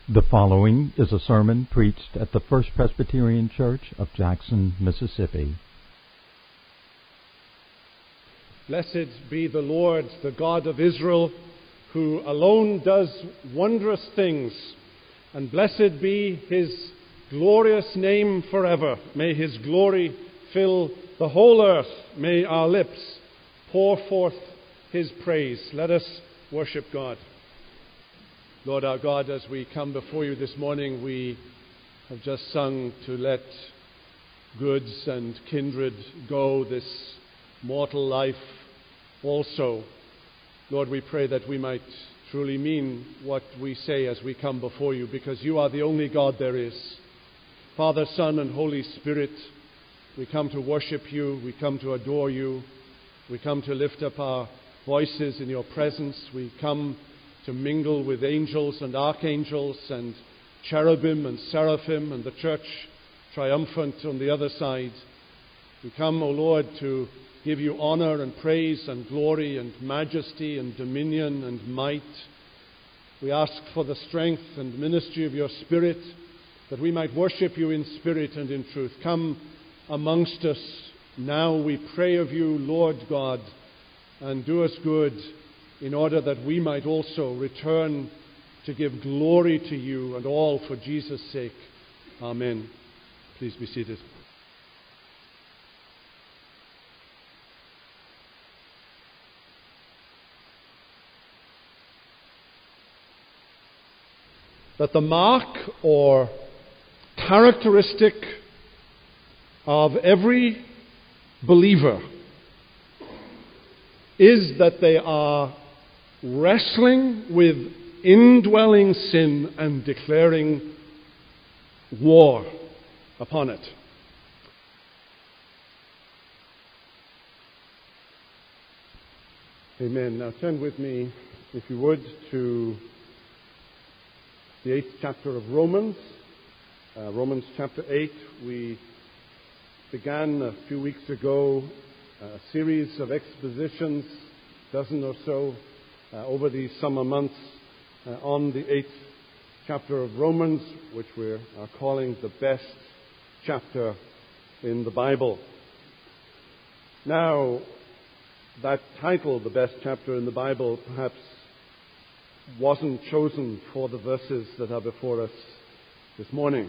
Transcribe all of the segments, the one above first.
The following is a sermon preached at the First Presbyterian Church of Jackson, Mississippi. Blessed be the Lord, the God of Israel, who alone does wondrous things, and blessed be his glorious name forever. May his glory fill the whole earth. May our lips pour forth his praise. Let us worship God. Lord our God, as we come before you this morning, we have just sung to let goods and kindred go, this mortal life also. Lord, we pray that we might truly mean what we say as we come before you, because you are the only God there is. Father, Son, and Holy Spirit, we come to worship you, we come to adore you, we come to lift up our voices in your presence, we come to mingle with angels and archangels and cherubim and seraphim and the church triumphant on the other side. We come, O Lord, to give you honor and praise and glory and majesty and dominion and might. We ask for the strength and ministry of your Spirit, that we might worship you in spirit and in truth. Come amongst us now, we pray of you, Lord God, and do us good, in order that we might also return to give glory to you, and all for Jesus' sake. Amen. Please be seated. That the mark or characteristic of every believer is that they are wrestling with indwelling sin and declaring war upon it. Amen. Now turn with me, if you would, to the 8th chapter of Romans. Romans chapter 8. We began a few weeks ago a series of expositions, a dozen or so, over these summer months on the 8th chapter of Romans, which we are calling the best chapter in the Bible. Now, that title, the best chapter in the Bible, perhaps wasn't chosen for the verses that are before us this morning.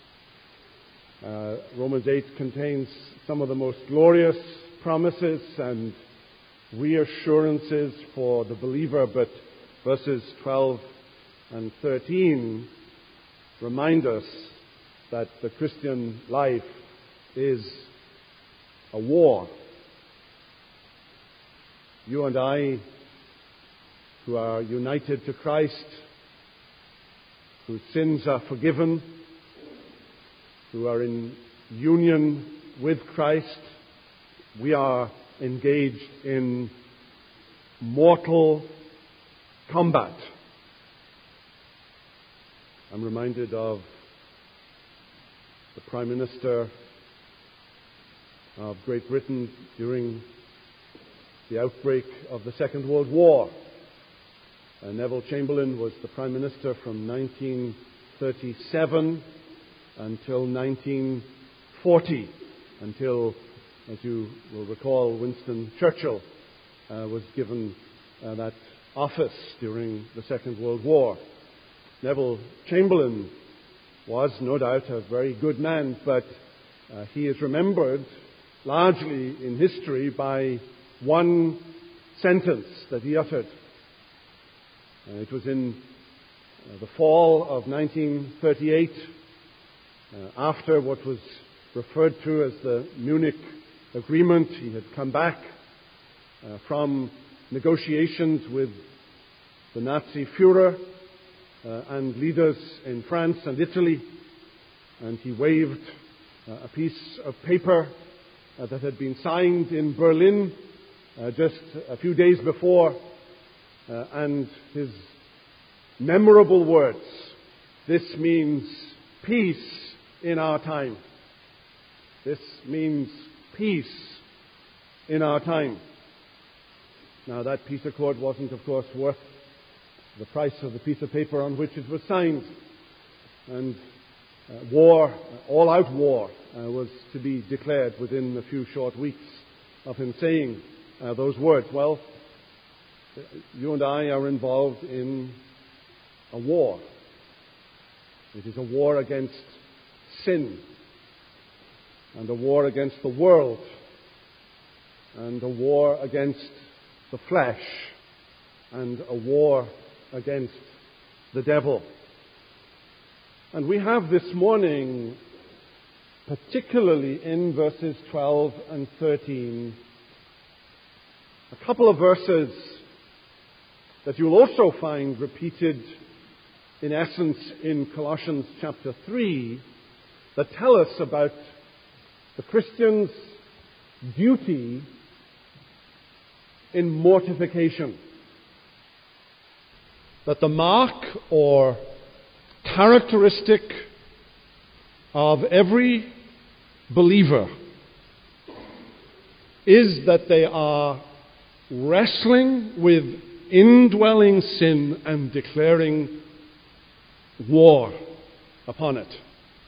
Romans 8 contains some of the most glorious promises and reassurances for the believer, but verses 12 and 13 remind us that the Christian life is a war. You and I, who are united to Christ, whose sins are forgiven, who are in union with Christ, we are engaged in mortal combat. I'm reminded of the Prime Minister of Great Britain during the outbreak of the Second World War. Neville Chamberlain was the Prime Minister from 1937 until 1940, until, as you will recall, Winston Churchill was given that office during the Second World War. Neville Chamberlain was, no doubt, a very good man, but he is remembered largely in history by one sentence that he uttered. It was in the fall of 1938, after what was referred to as the Munich Agreement. He had come back from negotiations with the Nazi Führer and leaders in France and Italy, and he waved a piece of paper that had been signed in Berlin just a few days before, and his memorable words, "This means peace in our time. This means peace in our time." Now, that peace accord wasn't, of course, worth the price of the piece of paper on which it was signed. and war, all-out war, was to be declared within a few short weeks of him saying those words. Well, you and I are involved in a war. It is a war against sin, and a war against the world, and a war against the flesh, and a war against the devil. And we have this morning, particularly in verses 12 and 13, a couple of verses that you'll also find repeated in essence in Colossians chapter 3 that tell us about the Christian's duty in mortification. That the mark or characteristic of every believer is that they are wrestling with indwelling sin and declaring war upon it.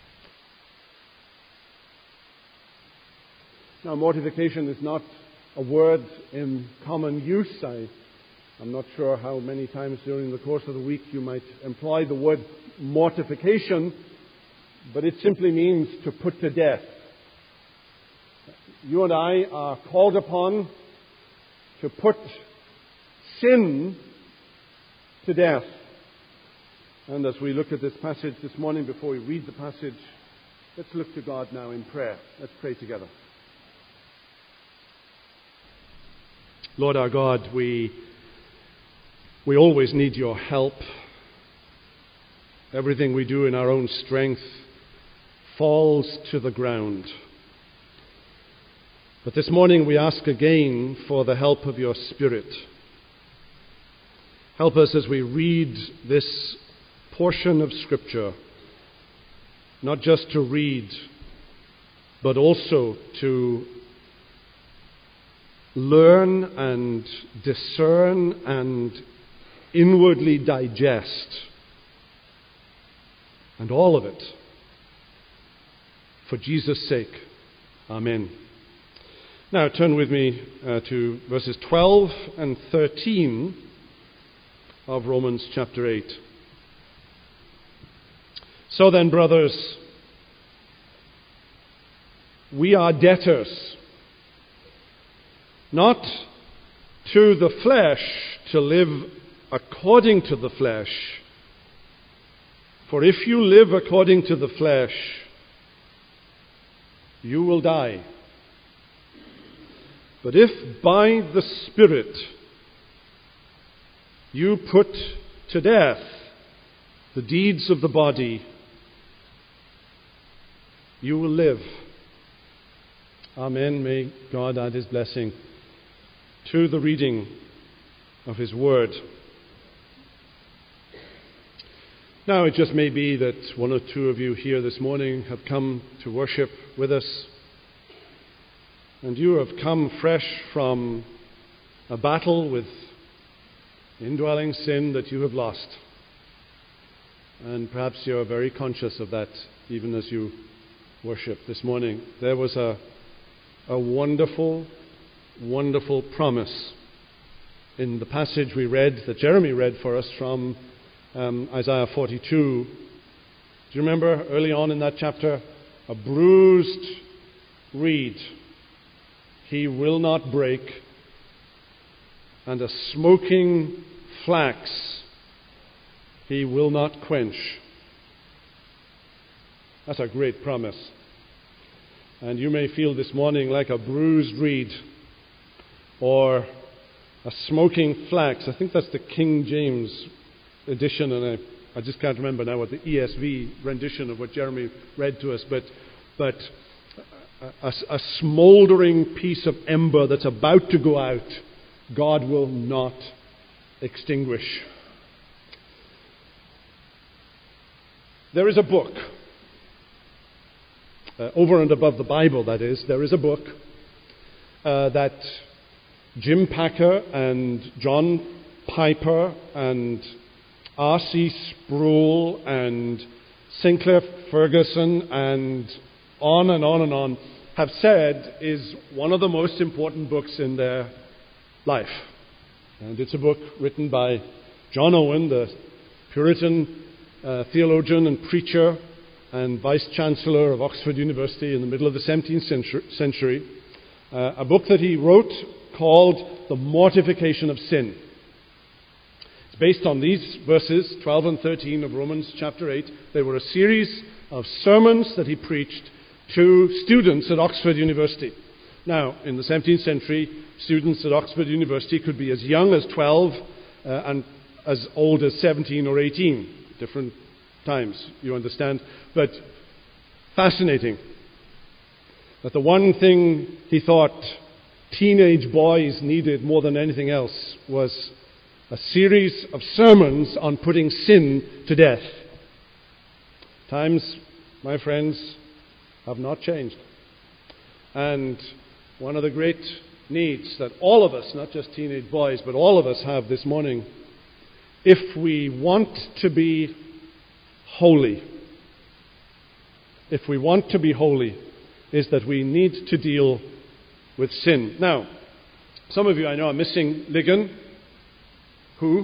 Now, mortification is not a word in common use. I'm not sure how many times during the course of the week you might employ the word mortification, but it simply means to put to death. You and I are called upon to put sin to death. And as we look at this passage this morning, before we read the passage, let's look to God now in prayer. Let's pray together. Lord our God, we always need your help. Everything we do in our own strength falls to the ground. But this morning we ask again for the help of your Spirit. Help us as we read this portion of Scripture, not just to read, but also to learn and discern and inwardly digest, and all of it for Jesus' sake. Amen. Now turn with me to verses 12 and 13 of Romans chapter 8. So then, brothers, we are debtors, not to the flesh, to live according to the flesh. For if you live according to the flesh, you will die. But if by the Spirit you put to death the deeds of the body, you will live. Amen. May God add his blessing to the reading of his word. Now, it just may be that one or two of you here this morning have come to worship with us, and you have come fresh from a battle with indwelling sin that you have lost. And perhaps you're very conscious of that even as you worship this morning. There was a wonderful, wonderful promise in the passage we read, that Jeremy read for us from Isaiah 42. Do you remember early on in that chapter? A bruised reed he will not break, and a smoking flax he will not quench. That's a great promise. And you may feel this morning like a bruised reed or a smoking flax. I think that's the King James edition, and I just can't remember now what the ESV rendition of what Jeremy read to us, but a smouldering piece of ember that's about to go out, God will not extinguish. There is a book, over and above the Bible, that is, there is a book that Jim Packer and John Piper and R.C. Sproul and Sinclair Ferguson and on and on and on have said is one of the most important books in their life. And it's a book written by John Owen, the Puritan theologian and preacher and Vice-Chancellor of Oxford University in the middle of the 17th century. A book that he wrote called The Mortification of Sin. It's based on these verses, 12 and 13 of Romans chapter 8. They were a series of sermons that he preached to students at Oxford University. Now, in the 17th century, students at Oxford University could be as young as 12 and as old as 17 or 18. Different times, you understand. But fascinating that the one thing he thought teenage boys needed more than anything else was a series of sermons on putting sin to death. Times, my friends, have not changed. And one of the great needs that all of us, not just teenage boys, but all of us have this morning, if we want to be holy, is that we need to deal with sin. Now, some of you I know are missing Ligon. Who?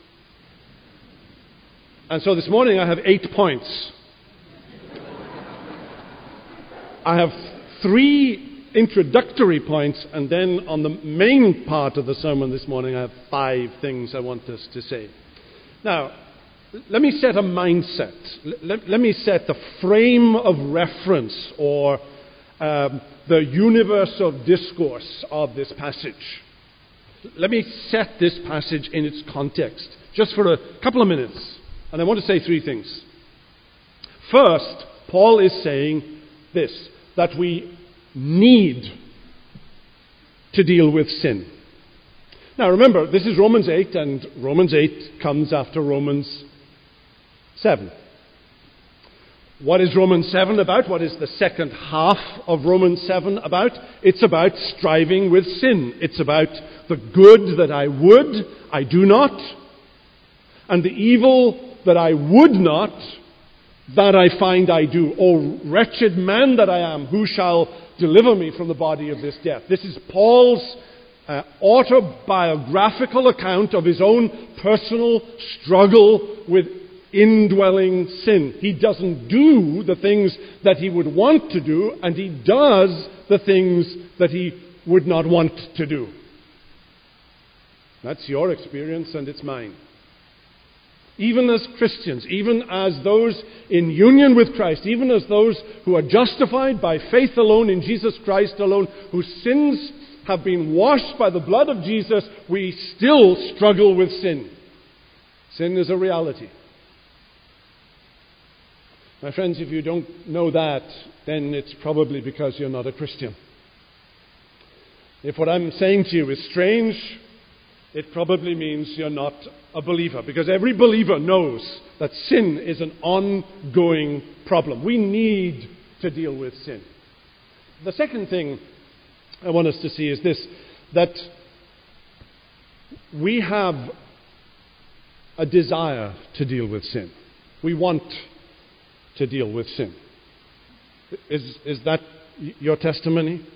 And so this morning I have 8 points. I have 3 introductory points, and then on the main part of the sermon this morning I have 5 things I want us to say. Now, let me set a mindset. Let me set the frame of reference or the universe of discourse of this passage. Let me set this passage in its context, just for a couple of minutes. And I want to say 3 things. First, Paul is saying this, that we need to deal with sin. Now remember, this is Romans 8, and Romans 8 comes after Romans 7. What is Romans 7 about? What is the second half of Romans 7 about? It's about striving with sin. It's about the good that I do not, and the evil that I would not, that I find I do. O wretched man that I am, who shall deliver me from the body of this death? This is Paul's autobiographical account of his own personal struggle with indwelling sin. He doesn't do the things that he would want to do, and he does the things that he would not want to do. That's your experience, and it's mine. Even as Christians, even as those in union with Christ, even as those who are justified by faith alone in Jesus Christ alone, whose sins have been washed by the blood of Jesus, we still struggle with sin. Sin is a reality. My friends, if you don't know that, then it's probably because you're not a Christian. If what I'm saying to you is strange, it probably means you're not a believer, because every believer knows that sin is an ongoing problem. We need to deal with sin. The second thing I want us to see is this, that we have a desire to deal with sin. We want to deal with sin. Is that your testimony?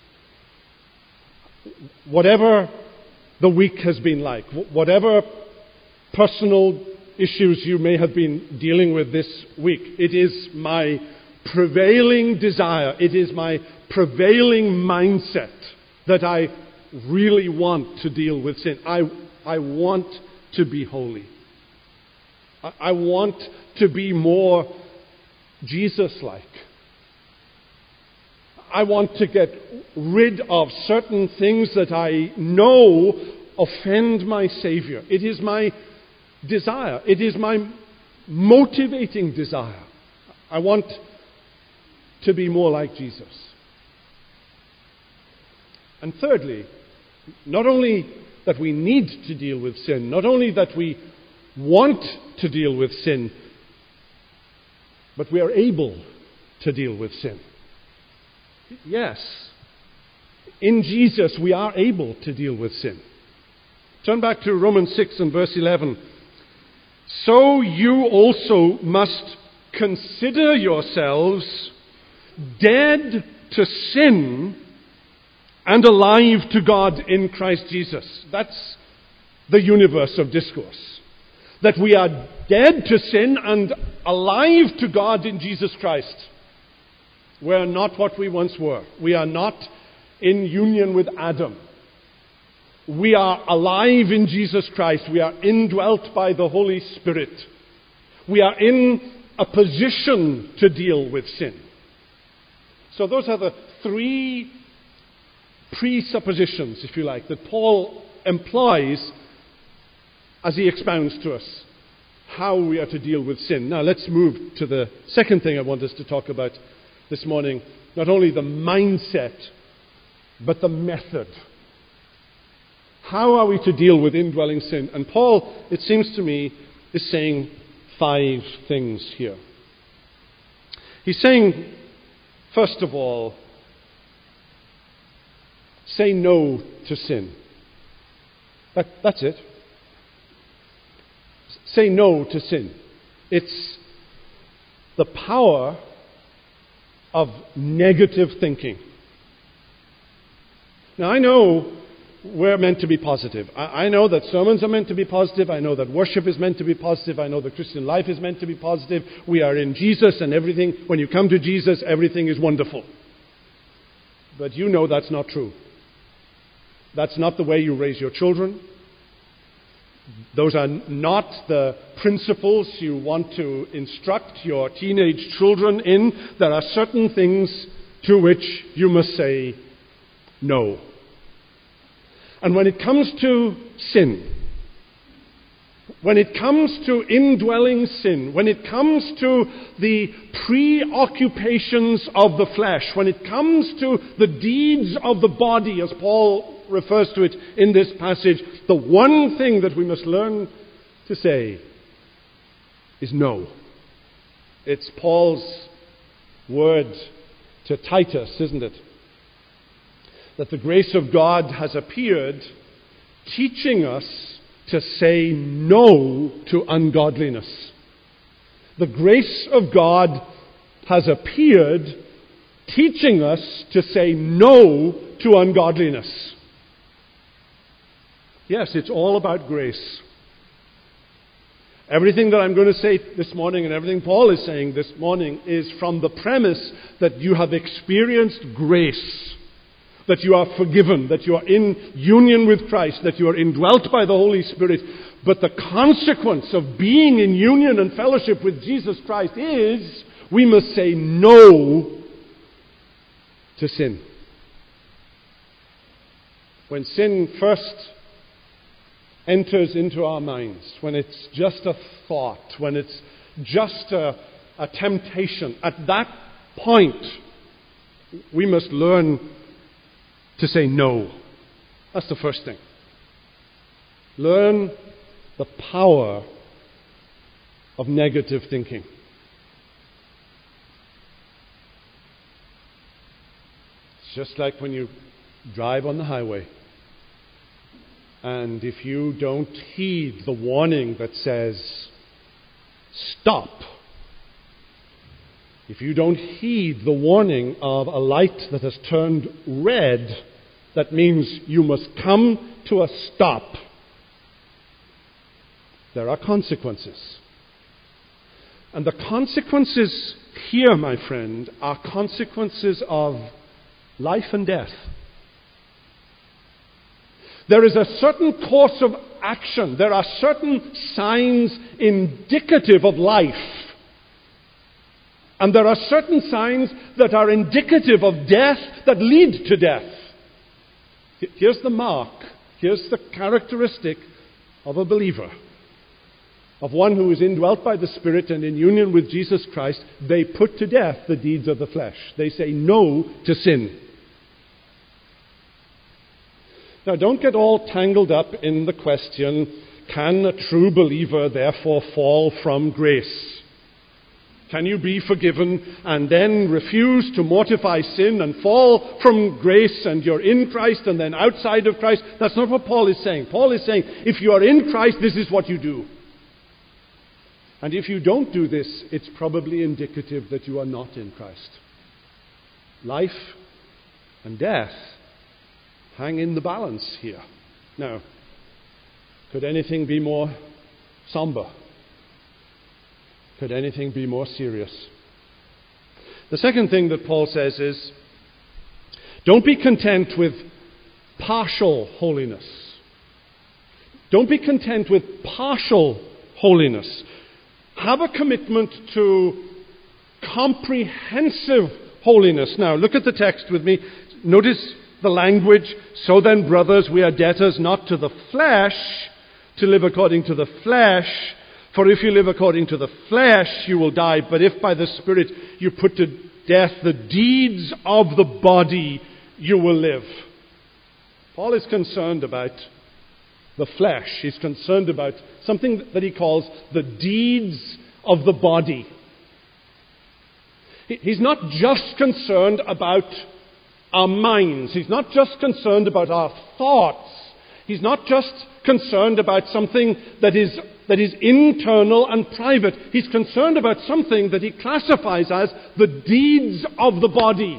Whatever the week has been like, whatever personal issues you may have been dealing with this week, it is my prevailing desire, it is my prevailing mindset that I really want to deal with sin. I want to be holy. I want to be more Jesus-like. I want to get rid of certain things that I know offend my Savior. It is my desire. It is my motivating desire. I want to be more like Jesus. And thirdly, not only that we need to deal with sin, not only that we want to deal with sin, but we are able to deal with sin. Yes, in Jesus we are able to deal with sin. Turn back to Romans 6 and verse 11. So you also must consider yourselves dead to sin and alive to God in Christ Jesus. That's the universe of discourse. That we are dead to sin and alive to God in Jesus Christ. We are not what we once were. We are not in union with Adam. We are alive in Jesus Christ. We are indwelt by the Holy Spirit. We are in a position to deal with sin. So those are the three presuppositions, if you like, that Paul employs as he expounds to us how we are to deal with sin. Now let's move to the second thing I want us to talk about this morning. Not only the mindset, but the method. How are we to deal with indwelling sin? And Paul, it seems to me, is saying 5 things here. He's saying, first of all, say no to sin. That's it. Say no to sin. It's the power of negative thinking. Now, I know we're meant to be positive. I know that sermons are meant to be positive. I know that worship is meant to be positive. I know the Christian life is meant to be positive. We are in Jesus and everything. When you come to Jesus, everything is wonderful. But you know that's not true. That's not the way you raise your children. Those are not the principles you want to instruct your teenage children in. There are certain things to which you must say no. And when it comes to sin, when it comes to indwelling sin, when it comes to the preoccupations of the flesh, when it comes to the deeds of the body, as Paul refers to it in this passage, the one thing that we must learn to say is no. It's Paul's word to Titus, isn't it? That the grace of God has appeared, teaching us to say no to ungodliness. The grace of God has appeared, teaching us to say no to ungodliness. Yes, it's all about grace. Everything that I'm going to say this morning and everything Paul is saying this morning is from the premise that you have experienced grace. That you are forgiven, that you are in union with Christ, that you are indwelt by the Holy Spirit. But the consequence of being in union and fellowship with Jesus Christ is we must say no to sin. When sin first enters into our minds, when it's just a thought, when it's just a temptation, at that point we must learn to say no. That's the first thing. Learn the power of negative thinking. It's just like when you drive on the highway, and if you don't heed the warning that says, stop, if you don't heed the warning of a light that has turned red, that means you must come to a stop. There are consequences. And the consequences here, my friend, are consequences of life and death. There is a certain course of action. There are certain signs indicative of life. And there are certain signs that are indicative of death that lead to death. Here's the mark. Here's the characteristic of a believer. Of one who is indwelt by the Spirit and in union with Jesus Christ. They put to death the deeds of the flesh. They say no to sin. Now, don't get all tangled up in the question, can a true believer therefore fall from grace? Can you be forgiven and then refuse to mortify sin and fall from grace and you're in Christ and then outside of Christ? That's not what Paul is saying. Paul is saying, if you are in Christ, this is what you do. And if you don't do this, it's probably indicative that you are not in Christ. Life and death hang in the balance here. Now, could anything be more somber? Could anything be more serious? The second thing that Paul says is, don't be content with partial holiness. Don't be content with partial holiness. Have a commitment to comprehensive holiness. Now, look at the text with me. Notice the language. So then, brothers, we are debtors not to the flesh, to live according to the flesh. For if you live according to the flesh, you will die. But if by the Spirit you put to death the deeds of the body, you will live. Paul is concerned about the flesh. He's concerned about something that he calls the deeds of the body. He's not just concerned about our minds. He's not just concerned about our thoughts. He's not just concerned about something that is internal and private. He's concerned about something that he classifies as the deeds of the body.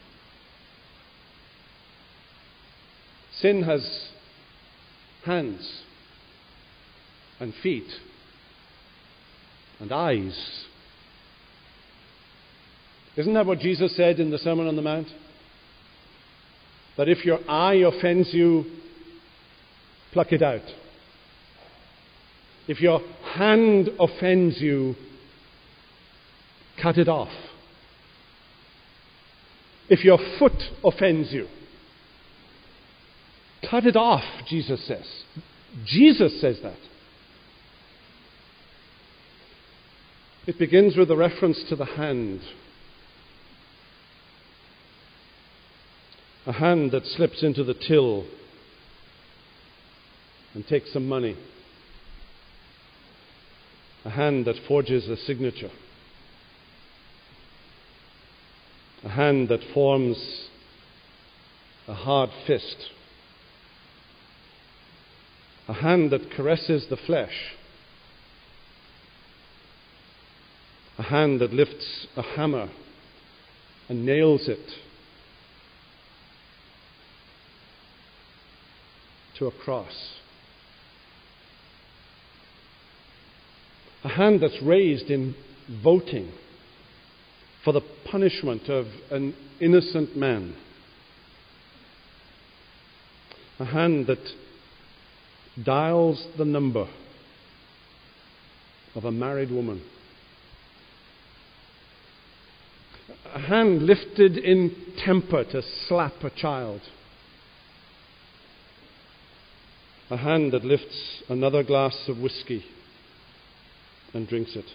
Sin has hands and feet and eyes. Isn't that what Jesus said in the Sermon on the Mount? That if your eye offends you, pluck it out. If your hand offends you, cut it off. If your foot offends you, cut it off, Jesus says. Jesus says that. It begins with a reference to the hand. A hand that slips into the till and takes some money. A hand that forges a signature. A hand that forms a hard fist. A hand that caresses the flesh. A hand that lifts a hammer and nails it to a cross. A hand that's raised in voting for the punishment of an innocent man. A hand that dials the number of a married woman. A hand lifted in temper to slap a child. A hand that lifts another glass of whiskey and drinks it.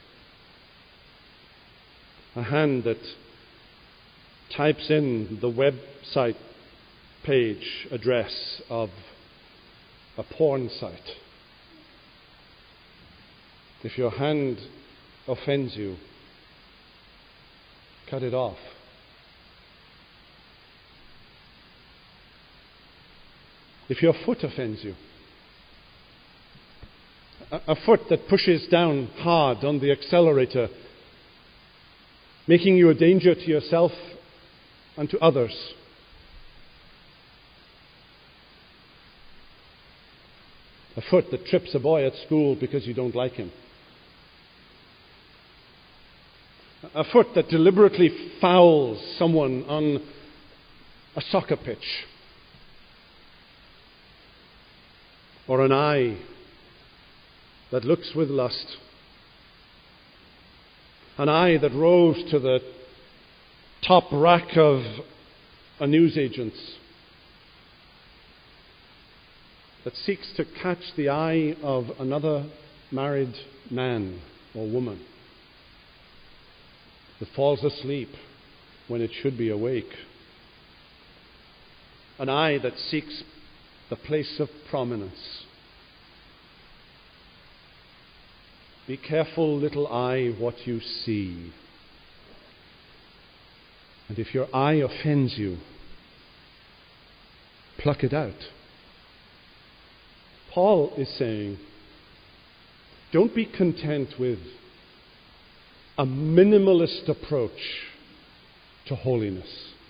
A hand that types in the website page address of a porn site. If your hand offends you, cut it off. If your foot offends you, a foot that pushes down hard on the accelerator, making you a danger to yourself and to others. A foot that trips a boy at school because you don't like him. A foot that deliberately fouls someone on a soccer pitch. Or an eye that looks with lust. An eye that rose to the top rack of a newsagent's, that seeks to catch the eye of another married man or woman, that falls asleep when it should be awake. An eye that seeks the place of prominence. Be careful, little eye, what you see. And if your eye offends you, pluck it out. Paul is saying, Don't be content with a minimalist approach to holiness.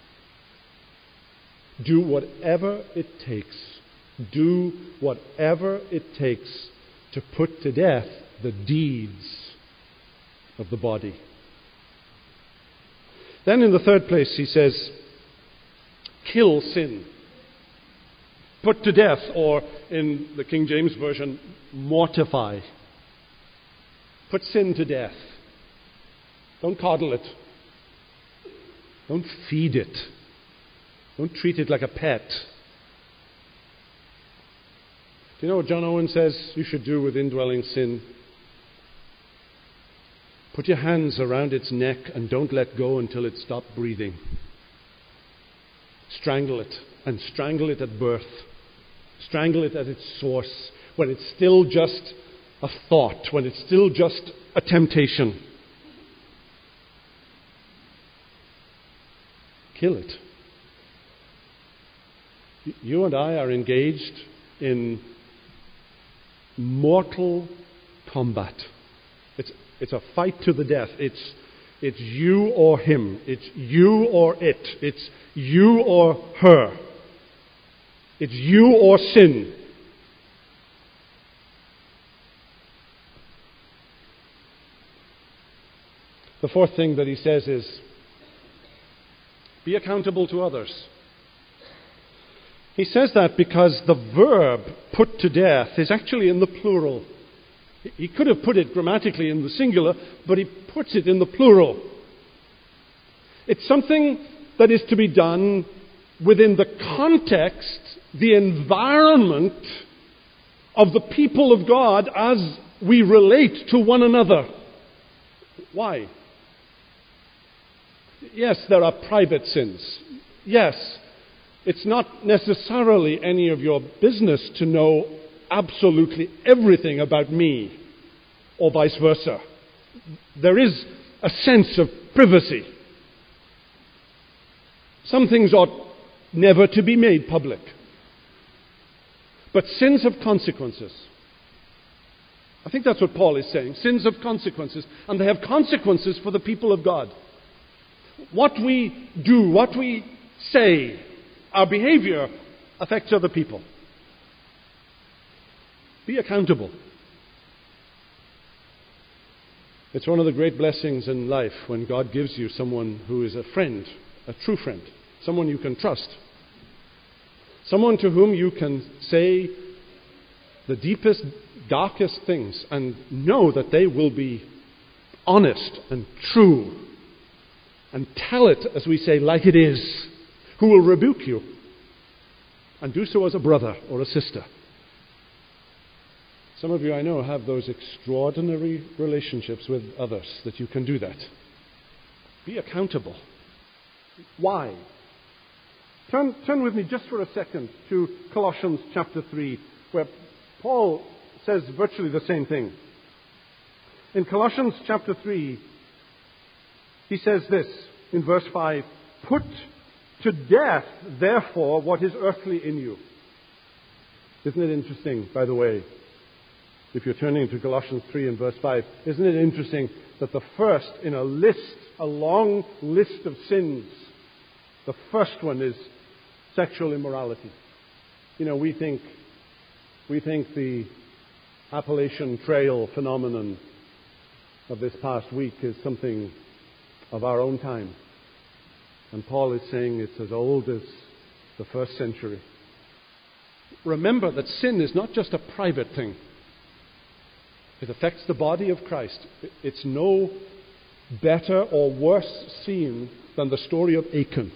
Do whatever it takes. Do whatever it takes to put to death the deeds of the body. Then in the third place he says, kill sin. Put to death, or in the King James Version, mortify. Put sin to death. Don't coddle it. Don't feed it. Don't treat it like a pet. Do you know what John Owen says you should do with indwelling sin? Put your hands around its neck and don't let go until it stops breathing. Strangle it, and strangle it at birth. Strangle it at its source, when it's still just a thought, when it's still just a temptation. Kill it. You and I are engaged in mortal combat. It's a fight to the death. It's you or him. It's you or it. It's you or her. It's you or sin. The fourth thing that he says is, be accountable to others. He says that because the verb put to death is actually in the plural. He could have put it grammatically in the singular, but he puts it in the plural. It's something that is to be done within the context, the environment of the people of God as we relate to one another. Why? Yes, there are private sins. Yes, it's not necessarily any of your business to know absolutely everything about me, or vice versa. There is a sense of privacy. Some things ought never to be made public. But sins have consequences. I think that's what Paul is saying. Sins have consequences, and they have consequences for the people of God. What we do, what we say, our behavior affects other people. Be accountable. It's one of the great blessings in life when God gives you someone who is a friend, a true friend, someone you can trust, someone to whom you can say the deepest, darkest things and know that they will be honest and true and tell it, as we say, like it is, who will rebuke you and do so as a brother or a sister. Some of you I know have those extraordinary relationships with others that you can do that. Be accountable. Why? Turn with me just for a second to Colossians chapter 3, where Paul says virtually the same thing. In Colossians chapter 3, he says this in verse 5, "Put to death, therefore, what is earthly in you." Isn't it interesting, by the way, if you're turning to Colossians 3 and verse 5, isn't it interesting that the first in a long list of sins, the first one is sexual immorality. You know, we think the Appalachian Trail phenomenon of this past week is something of our own time. And Paul is saying it's as old as the first century. Remember that sin is not just a private thing. It affects the body of Christ. It's no better or worse seen than the story of Achan,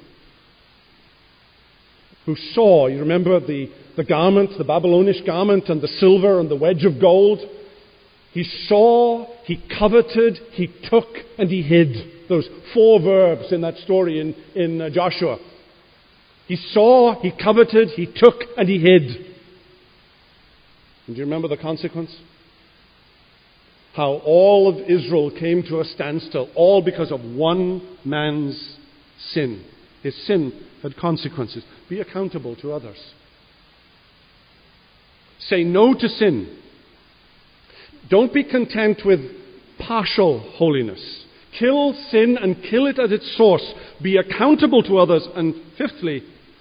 who saw, you remember the garment, the Babylonish garment, and the silver and the wedge of gold. He saw, he coveted, he took, and he hid. Those 4 verbs in that story in Joshua. He saw, he coveted, he took, and he hid. And do you remember the consequence? How all of Israel came to a standstill, all because of one man's sin. His sin had consequences. Be accountable to others. Say no to sin. Don't be content with partial holiness. Kill sin and kill it at its source. Be accountable to others. And fifthly,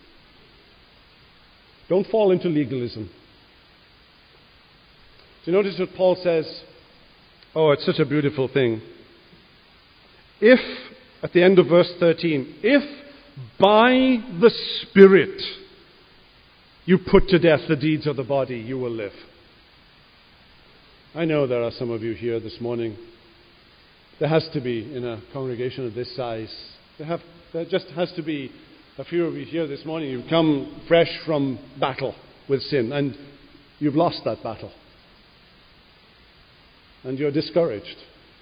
don't fall into legalism. Do you notice what Paul says? Oh, it's such a beautiful thing. If, at the end of verse 13, if by the Spirit you put to death the deeds of the body, you will live. I know there are some of you here this morning. There has to be, in a congregation of this size, there just has to be a few of you here this morning. You've come fresh from battle with sin, and you've lost that battle. And you're discouraged.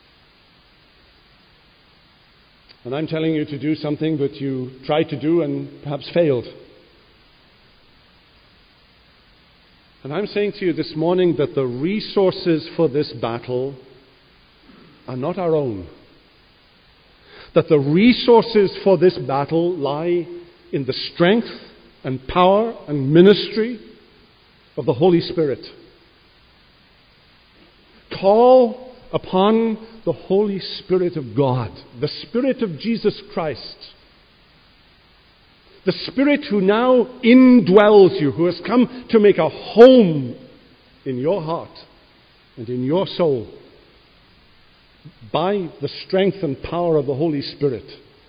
And I'm telling you to do something that you tried to do and perhaps failed. And I'm saying to you this morning that the resources for this battle are not our own. That the resources for this battle lie in the strength and power and ministry of the Holy Spirit. Call upon the Holy Spirit of God, the Spirit of Jesus Christ, the Spirit who now indwells you, who has come to make a home in your heart and in your soul by the strength and power of the Holy Spirit.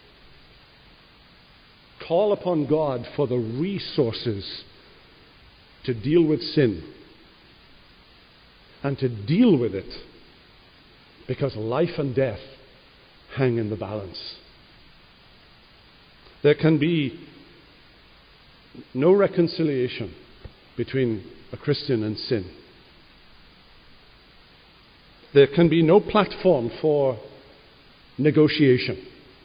Call upon God for the resources to deal with sin and to deal with it, because life and death hang in the balance. There can be no reconciliation between a Christian and sin. There can be no platform for negotiation.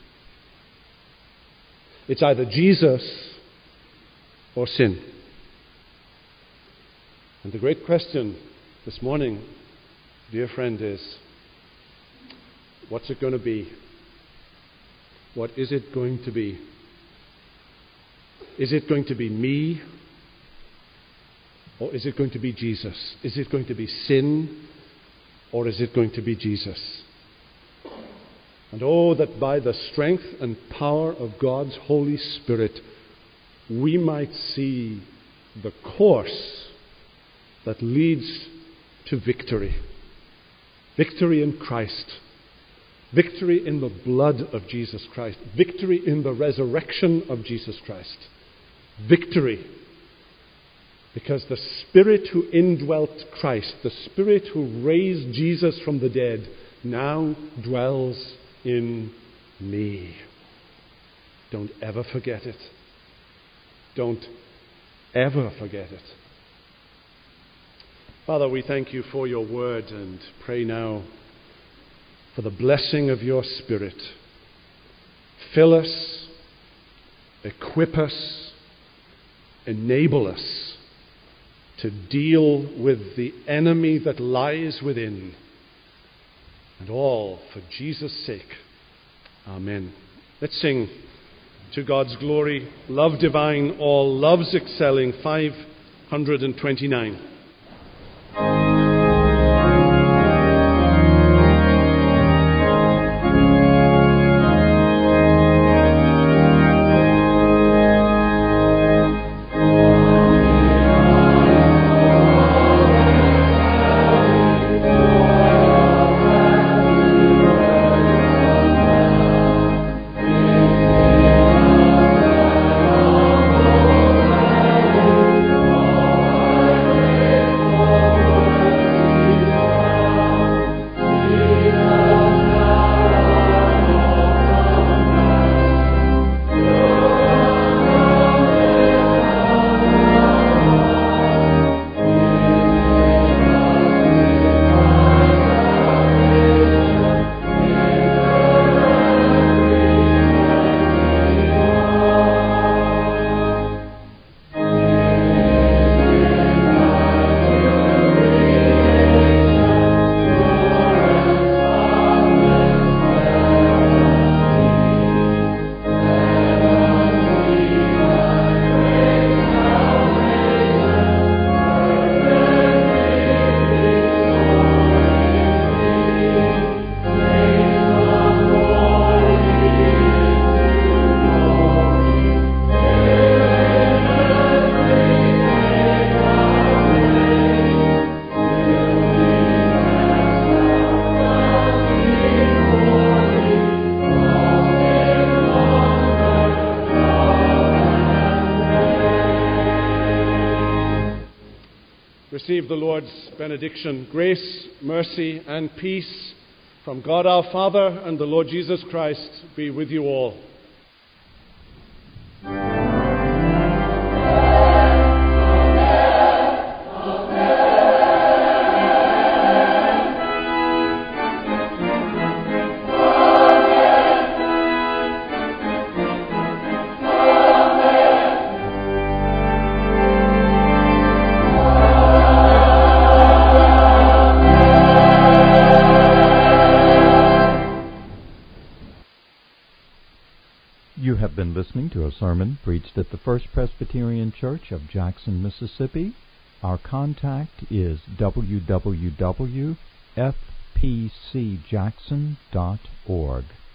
It's either Jesus or sin. And the great question this morning, dear friend, is, what's it going to be? What is it going to be? Is it going to be me? Or is it going to be Jesus? Is it going to be sin? Or is it going to be Jesus? And oh, that by the strength and power of God's Holy Spirit, we might see the course that leads to victory. Victory in Christ. Victory in the blood of Jesus Christ. Victory in the resurrection of Jesus Christ. Victory. Because the Spirit who indwelt Christ, the Spirit who raised Jesus from the dead, now dwells in me. Don't ever forget it. Don't ever forget it. Father, we thank you for your word and pray now for the blessing of your Spirit. Fill us, equip us, enable us to deal with the enemy that lies within. And all for Jesus' sake. Amen. Let's sing to God's glory, Love Divine, All Loves Excelling, 529. Amen. receive the Lord's benediction. Grace, mercy, and peace from God our Father and the Lord Jesus Christ be with you all. You have been listening to a sermon preached at the First Presbyterian Church of Jackson, Mississippi. Our contact is www.fpcjackson.org.